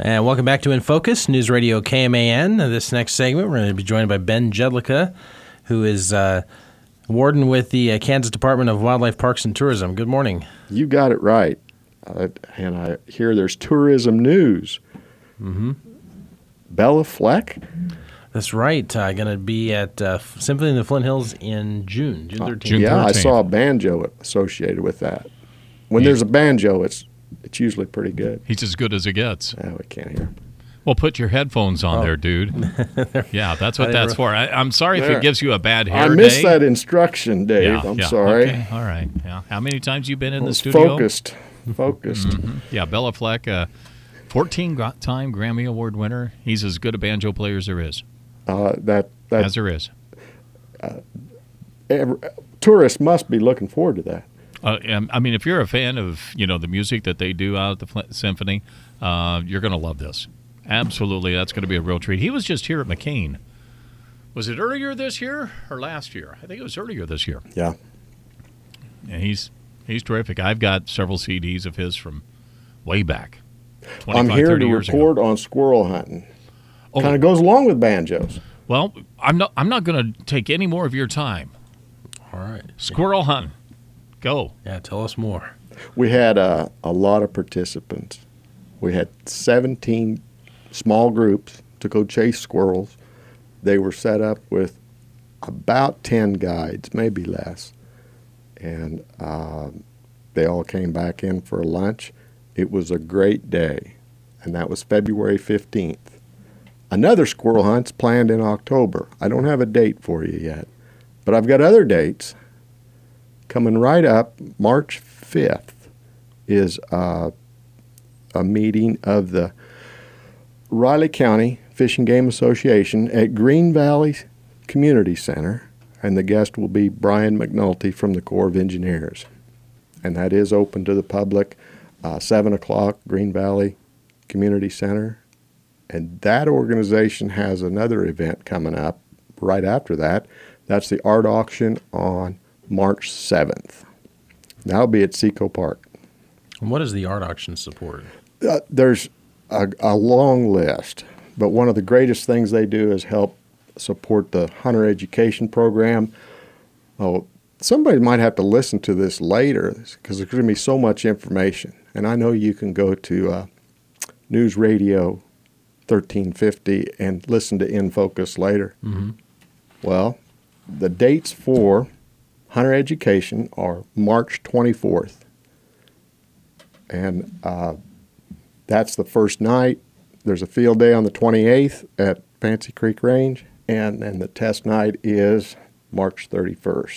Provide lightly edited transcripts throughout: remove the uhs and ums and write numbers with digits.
And welcome back to In Focus, News Radio KMAN. This next segment, we're going to be joined by Ben Jedlicka, who is warden with the Kansas Department of Wildlife Parks and Tourism. Good morning. You got it right. And I hear there's tourism news. Mm-hmm. Bella Fleck? That's right. Going to be at Symphony in the Flint Hills in June 13th. June 13th. I saw a banjo associated with that. When there's a banjo, it's usually pretty good. He's as good as it gets. Oh, we can't hear. Well, put your headphones on there, dude. Yeah, that's what that's for. I'm sorry if it gives you a bad hair day. I missed that instruction, Dave. I'm sorry. Okay, all right. Yeah. How many times you been in the studio? Focused. Mm-hmm. Yeah, Bella Fleck, 14-time Grammy Award winner. He's as good a banjo player as there is. As there is. Tourists must be looking forward to that. I mean, if you're a fan of the music that they do out at the Flint Symphony, you're going to love this. Absolutely, that's going to be a real treat. He was just here at McCain. Was it earlier this year or last year? I think it was earlier this year. Yeah. And he's terrific. I've got several CDs of his from way back. 25, I'm here 30 to years report ago. on squirrel hunting. Oh. Kind of goes along with banjos. Well, I'm not going to take any more of your time. All right. Squirrel hunting. Go. Yeah, tell us more. We had a lot of participants. We had 17 small groups to go chase squirrels. They were set up with about 10 guides, maybe less. And they all came back in for a lunch. It was a great day, and that was February 15th. Another squirrel hunt's planned in October. I don't have a date for you yet, but I've got other dates. Coming right up, March 5th is a meeting of the Riley County Fish and Game Association at Green Valley Community Center, and the guest will be Brian McNulty from the Corps of Engineers. And that is open to the public, 7 o'clock, Green Valley Community Center. And that organization has another event coming up right after that. That's the art auction on March 7th. That'll be at Seco Park. And what does the art auction support? There's a long list, but one of the greatest things they do is help support the hunter education program. Oh, somebody might have to listen to this later because there's going to be so much information. And I know you can go to News Radio 1350 and listen to In Focus later. Mm-hmm. Well, the dates for hunter education are March 24th. And that's the first night. There's a field day on the 28th at Fancy Creek Range, and then the test night is March 31st.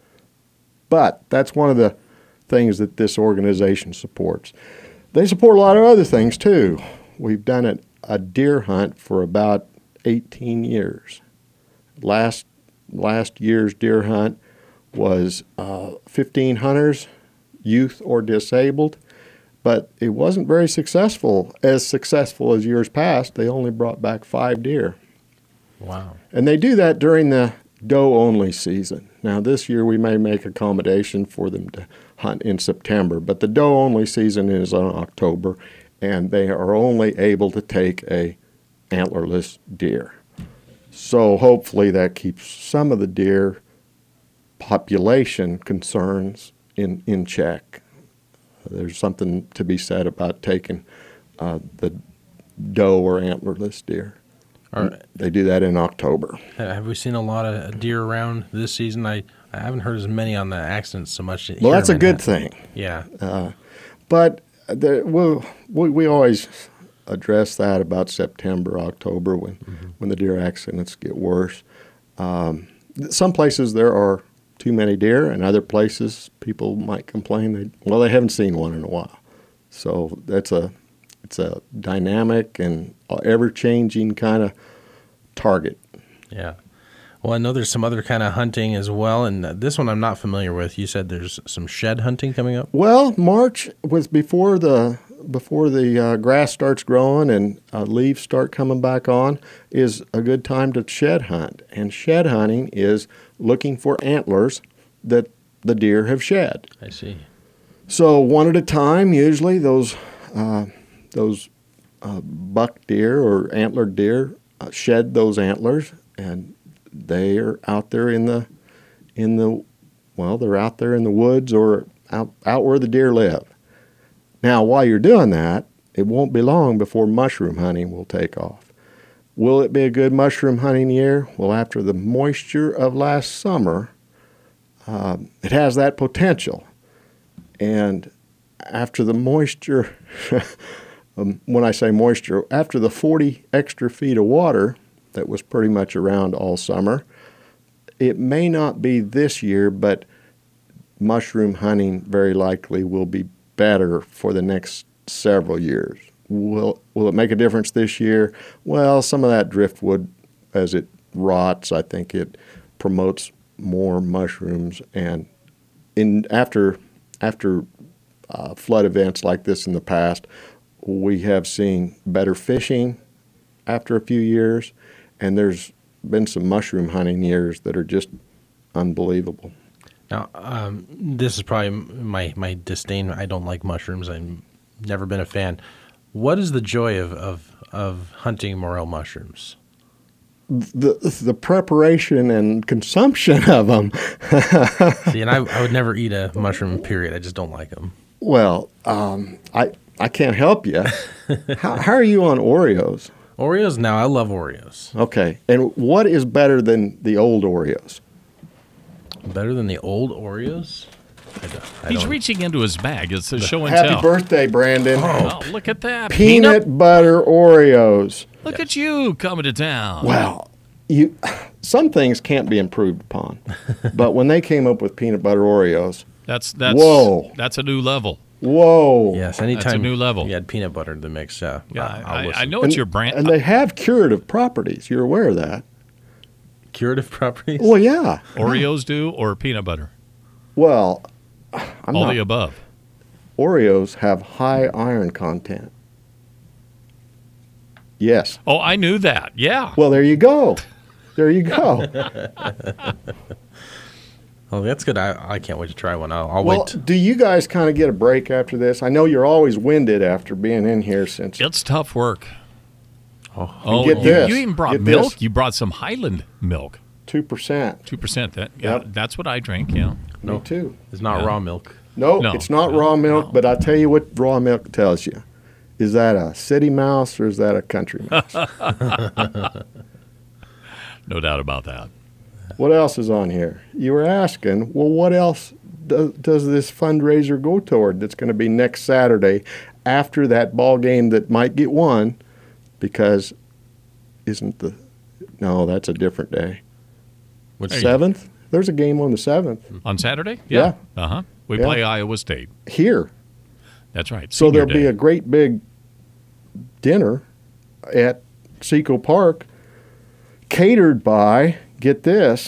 But that's one of the things that this organization supports. They support a lot of other things, too. We've done a deer hunt for about 18 years. Last year's deer hunt was 15 hunters, youth or disabled, but it wasn't very successful as years past. They only brought back 5 deer. Wow. And they do that during the doe-only season. Now, this year we may make accommodation for them to hunt in September, but the doe-only season is in October, and they are only able to take a antlerless deer. So hopefully that keeps some of the deer population concerns in check. There's something to be said about taking the doe or antlerless deer. They do that in October. Have we seen a lot of deer around this season? I haven't heard as many on the accidents so much. Well, that's a good thing. Yeah. But we always address that about September, October when the deer accidents get worse. Some places there are too many deer, and other places people might complain they haven't seen one in a while. So it's a dynamic and ever-changing kind of target. Yeah. Well, I know there's some other kind of hunting as well, and this one I'm not familiar with. You said there's some shed hunting coming up? Well, March was before the grass starts growing and leaves start coming back on is a good time to shed hunt. And shed hunting is looking for antlers that the deer have shed. I see. So one at a time, usually those buck deer or antlered deer shed those antlers, and they are out there they're out there in the woods or out where the deer live. Now, while you're doing that, it won't be long before mushroom hunting will take off. Will it be a good mushroom hunting year? Well, after the moisture of last summer, it has that potential. And after the moisture, when I say moisture, after the 40 extra feet of water that was pretty much around all summer, it may not be this year, but mushroom hunting very likely will be better for the next several years. Will it make a difference this year? Well, some of that driftwood, as it rots, I think it promotes more mushrooms. And after flood events like this in the past, we have seen better fishing after a few years, and there's been some mushroom hunting years that are just unbelievable. Now, this is probably my disdain. I don't like mushrooms. I've never been a fan. What is the joy of hunting morel mushrooms? The preparation and consumption of them. See, and I would never eat a mushroom, period. I just don't like them. Well, I can't help you. How are you on Oreos? Oreos? Now, I love Oreos. Okay. And what is better than the old Oreos? Better than the old Oreos? He's reaching into his bag. It's a show and Happy tell. birthday, Brandon. Oh, look at that. Peanut butter Oreos. Look at you coming to town. Well, some things can't be improved upon. But when they came up with peanut butter Oreos, whoa. That's a new level. Whoa. Yes, anytime That's a new level. you add peanut butter in the mix, Yeah, I'll listen. I know it's your brand. And they have curative properties. You're aware of that? Curative properties? Well, yeah. Oreos do or peanut butter? Well, All the above. Oreos have high iron content. Yes. Oh, I knew that. Yeah. Well, there you go. There you go. Oh, that's good. I can't wait to try one. I'll Well, wait. do you guys kind of get a break after this? I know you're always winded after being in here since. It's tough work. Oh, get this. You even brought Get milk? this. You brought some Highland milk. 2%. 2%. Yep. That's what I drink, yeah. Me too. it's not Yeah. raw milk. No, No, it's not no, raw milk, no. but I tell you what raw milk tells you. Is that a city mouse or is that a country mouse? No doubt about that. What else is on here? You were asking, well, what else does this fundraiser go toward that's going to be next Saturday after that ball game that might get won? Because no, that's a different day. Which 7th? There's a game on the 7th On Saturday? Yeah. Uh-huh. We Yeah. play Iowa State. here. That's right. So Senior there'll be day. a great big dinner at Seco Park catered by, get this,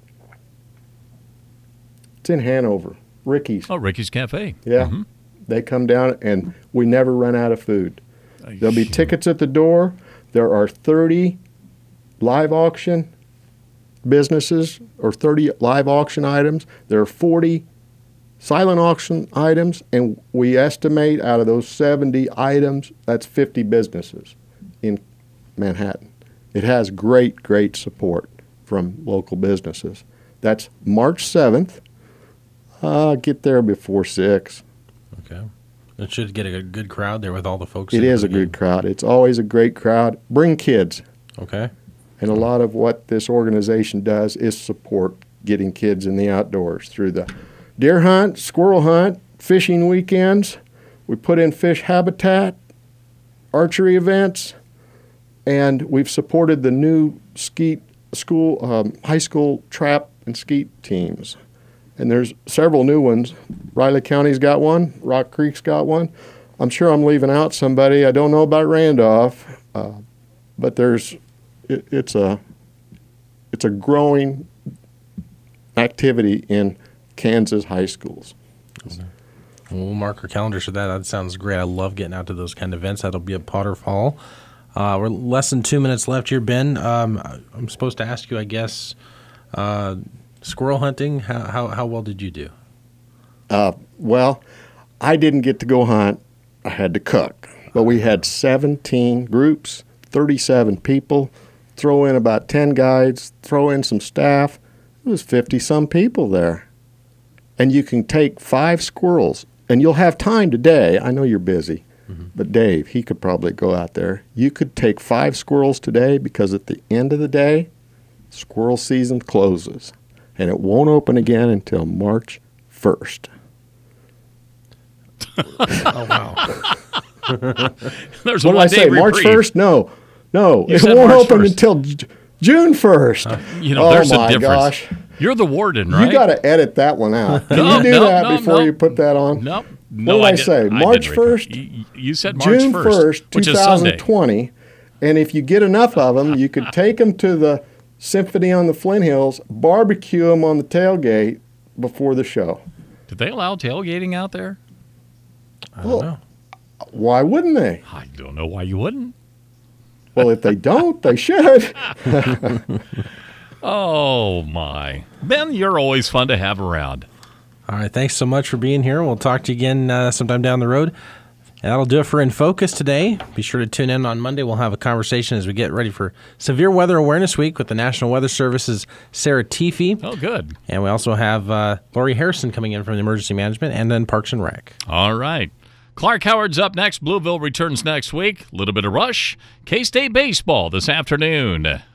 it's in Hanover, Ricky's. Oh, Ricky's Cafe. Yeah. Mhm. They come down and we never run out of food. There'll be tickets at the door. There are 30 live auction businesses or 30 live auction items. There are 40 silent auction items, and we estimate out of those 70 items, that's 50 businesses in Manhattan. It has great, great support from local businesses. That's March 7th. Get there before 6. Okay. It should get a good crowd there with all the folks. It in is the a good game. crowd. It's always a great crowd. Bring kids. Okay. And a lot of what this organization does is support getting kids in the outdoors through the deer hunt, squirrel hunt, fishing weekends. We put in fish habitat, archery events, and we've supported the new skeet school, high school trap and skeet teams. And there's several new ones. Riley County's got one. Rock Creek's got one. I'm sure I'm leaving out somebody. I don't know about Randolph, but it's a growing activity in Kansas high schools. We'll mark our calendars for that. That sounds great. I love getting out to those kind of events. That'll be at Potter Fall. We're less than 2 minutes left here, Ben. I'm supposed to ask you, I guess, squirrel hunting. How well did you do? Well, I didn't get to go hunt. I had to cook. But we had 17 groups, 37 people, throw in about 10 guides, throw in some staff. It was 50-some people there. And you can take 5 squirrels, and you'll have time today. I know you're busy, but Dave, he could probably go out there. You could take 5 squirrels today because at the end of the day, squirrel season closes, and it won't open again until March 1st. Oh, wow. There's What did one I say? day March reprieve. 1st? No. You It said won't March open 1st. until June 1st. You know, Oh, there's a my difference. gosh. You're the warden, right? You got to edit that one out. Can No, you do no, that no, before no. you put that on? Nope. No, What did I did- say? did March record. 1st? You said March June 1st, which is Sunday. 2020. And if you get enough of them, you could take them to the Symphony on the Flint Hills, barbecue them on the tailgate before the show. Did they allow tailgating out there? I don't know. Why wouldn't they? I don't know why you wouldn't. Well, if they don't, they should. Oh, my. Ben, you're always fun to have around. All right, thanks so much for being here. We'll talk to you again sometime down the road. And that'll do it for In Focus today. Be sure to tune in on Monday. We'll have a conversation as we get ready for Severe Weather Awareness Week with the National Weather Service's Sarah Teefy. Oh, good. And we also have Lori Harrison coming in from the Emergency Management, and then Parks and Rec. All right. Clark Howard's up next. Blueville returns next week. A little bit of Rush. K-State baseball this afternoon.